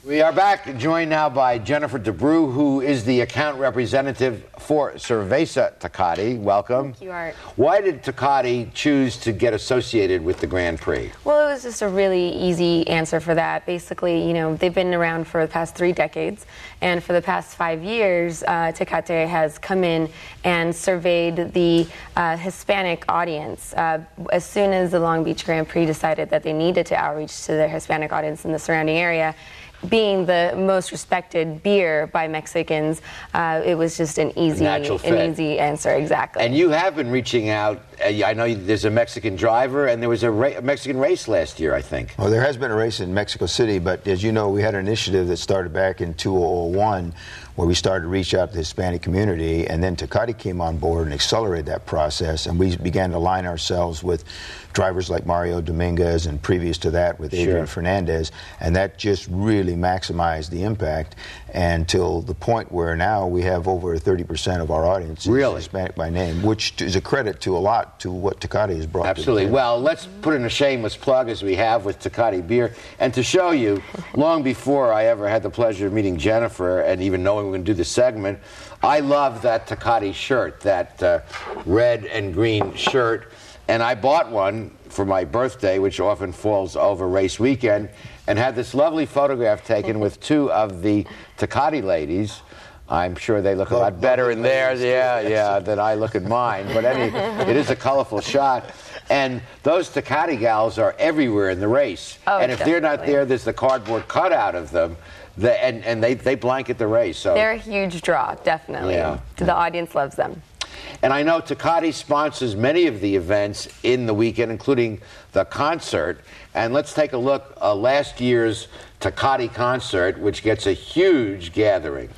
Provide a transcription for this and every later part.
We are back, joined now by Jennifer DeBrew, who is the account representative for Cerveza Tecate. Welcome. Thank you, Art. Why did Tecate choose to get associated with the Grand Prix? Well, it was just a really easy answer for that. Basically, you know, they've been around for the past 3 decades, and for the past 5 years, Tecate has come in and surveyed the Hispanic audience. As soon as the Long Beach Grand Prix decided that they needed to outreach to their Hispanic audience in the surrounding area, being the most respected beer by Mexicans, it was just an easy answer, exactly. And you have been reaching out. I know there's a Mexican driver, and there was a Mexican race last year, I think. Well, there has been a race in Mexico City, but as you know, we had an initiative that started back in 2001 where we started to reach out to the Hispanic community, and then Tecate came on board and accelerated that process, and we began to align ourselves with drivers like Mario Dominguez, and previous to that with Adrian Fernandez, and that just really maximized the impact until the point where now we have over 30% of our audience is Hispanic by name, which is a credit to a lot to what Tecate has brought. Absolutely. Well, let's put in a shameless plug, as we have with Tecate beer, and to show you, long before I ever had the pleasure of meeting Jennifer and even knowing we're going to do this segment, I love that Tecate shirt, that red and green shirt. And I bought one for my birthday, which often falls over race weekend, and had this lovely photograph taken with 2 of the Tecate ladies. I'm sure they look a lot better in theirs, than I look at mine. But it is a colorful shot. And those Tecate gals are everywhere in the race. Oh, and if they're not there, there's the cardboard cutout of them. And they blanket the race. So they're a huge draw, definitely. Yeah. The audience loves them. And I know Tecate sponsors many of the events in the weekend, including the concert. And let's take a look at last year's Tecate concert, which gets a huge gathering.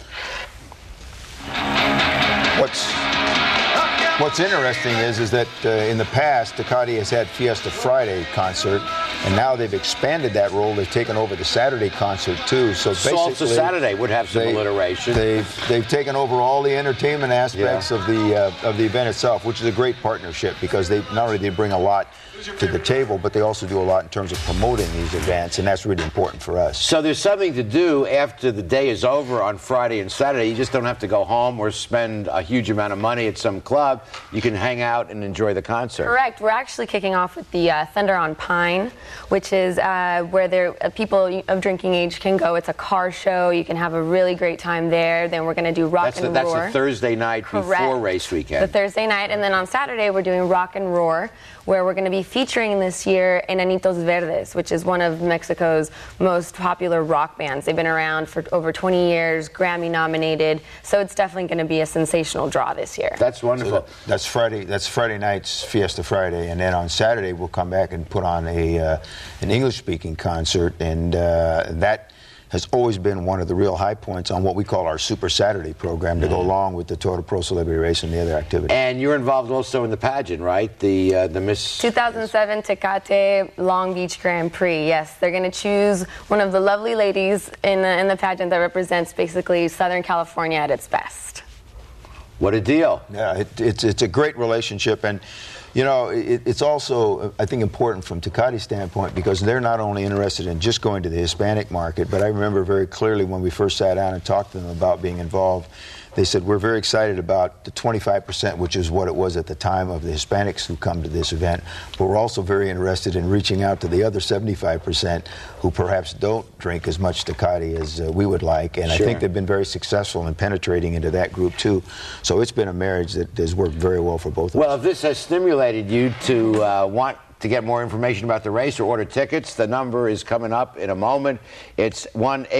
What's interesting is that in the past, Tecate has had Fiesta Friday concert, and now they've expanded that role. They've taken over the Saturday concert too. So Salsa Saturday would have some alliteration. They've taken over all the entertainment aspects of the event itself, which is a great partnership because they not only bring a lot to the table, but they also do a lot in terms of promoting these events, and that's really important for us. So there's something to do after the day is over on Friday and Saturday. You just don't have to go home or spend a huge amount of money at some club. You can hang out and enjoy the concert. Correct. We're actually kicking off with the Thunder on Pine, which is where people of drinking age can go. It's a car show. You can have a really great time there. Then we're going to do Rock and Roar. That's the Thursday night before race weekend. The Thursday night. And then on Saturday, we're doing Rock and Roar, where we're going to be featuring this year Enanitos Verdes, which is one of Mexico's most popular rock bands. They've been around for over 20 years, Grammy nominated, so it's definitely going to be a sensational draw this year. That's wonderful. So that's Friday night's Fiesta Friday, and then on Saturday we'll come back and put on an English-speaking concert, and that has always been one of the real high points on what we call our Super Saturday program to go along with the Toyota Pro Celebrity Race and the other activities. And you're involved also in the pageant, right? The Miss 2007 Tecate Long Beach Grand Prix. Yes, they're going to choose one of the lovely ladies in the pageant that represents basically Southern California at its best. What a deal. Yeah, it's a great relationship, and you know, it's also, I think, important from Tecate's standpoint because they're not only interested in just going to the Hispanic market, but I remember very clearly when we first sat down and talked to them about being involved, they said, we're very excited about the 25%, which is what it was at the time of the Hispanics who come to this event, but we're also very interested in reaching out to the other 75% who perhaps don't drink as much Tecate as we would like, and I think they've been very successful in penetrating into that group too. So it's been a marriage that has worked very well for both of us. Well, if this has stimulated you to want to get more information about the race or order tickets, the number is coming up in a moment. It's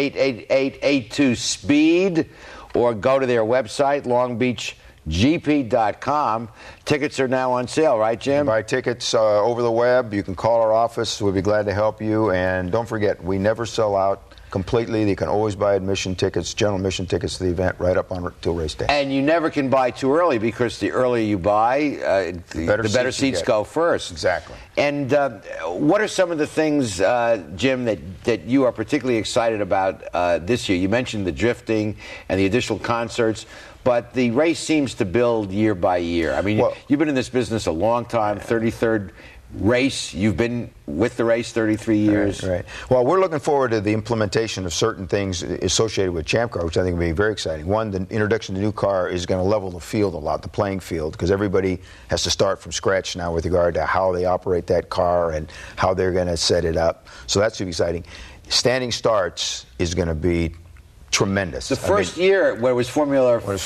1-888-82-SPEED, or go to their website, longbeachgp.com. Tickets are now on sale, right, Jim? You can buy tickets over the web. You can call our office. We'll be glad to help you. And don't forget, we never sell out completely. You can always buy admission tickets, general admission tickets to the event right up until race day. And you never can buy too early because the earlier you buy, the better seats go first. Exactly. And what are some of the things, Jim, that you are particularly excited about this year? You mentioned the drifting and the additional concerts, but the race seems to build year by year. I mean, you've been in this business a long time, 33rd race. You've been with the race 33 years. Right. Well, we're looking forward to the implementation of certain things associated with Champ Car, which I think will be very exciting. One, the introduction of the new car is going to level the field a lot, the playing field, because everybody has to start from scratch now with regard to how they operate that car and how they're going to set it up. So that's going to be exciting. Standing starts is going to be tremendous. The first year where it was Formula, the last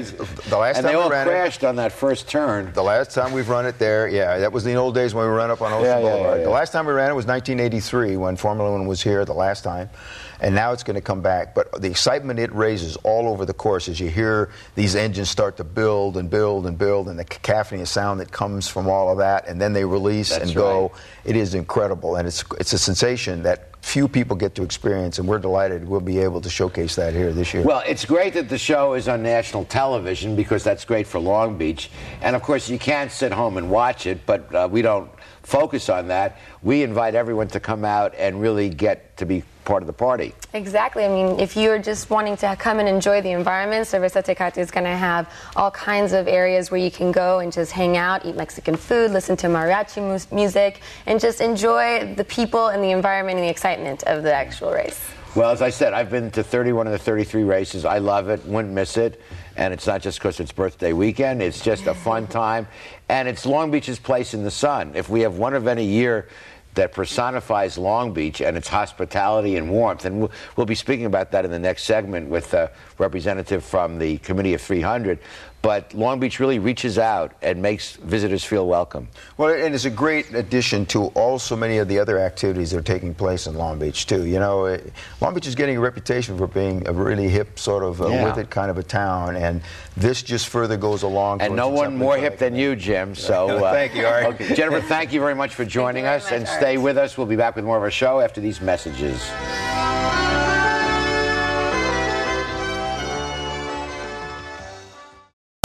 and they all crashed on that first turn. The last time we've run it there, yeah, that was the old days when we ran up on Ocean Boulevard. The last time we ran it was 1983 when Formula One was here the last time, and now it's going to come back. But the excitement it raises all over the course as you hear these engines start to build and build and build, and the cacophony of sound that comes from all of that, and then they release and go. It is incredible, and it's a sensation that few people get to experience, and we're delighted we'll be able to showcase that here this year. Well, it's great that the show is on national television because that's great for Long Beach. And of course, you can't sit home and watch it, but we don't focus on that. We invite everyone to come out and really get to be part of the party. Exactly. I mean, if you're just wanting to come and enjoy the environment, Cerveza Tecate is going to have all kinds of areas where you can go and just hang out, eat Mexican food, listen to mariachi music, and just enjoy the people and the environment and the excitement of the actual race. Well, as I said, I've been to 31 of the 33 races. I love it, wouldn't miss it. And it's not just because it's birthday weekend. It's just a fun time. And it's Long Beach's place in the sun. If we have one event a year that personifies Long Beach and its hospitality and warmth, and we'll be speaking about that in the next segment with a representative from the Committee of 300. But Long Beach really reaches out and makes visitors feel welcome. Well, and it's a great addition to also many of the other activities that are taking place in Long Beach, too. You know, Long Beach is getting a reputation for being a really hip, sort of with it kind of a town, and this just further goes along. And no one more hip than you, Jim. So thank you, Art. Okay. Jennifer, thank you very much for joining us, and stay with us. We'll be back with more of our show after these messages.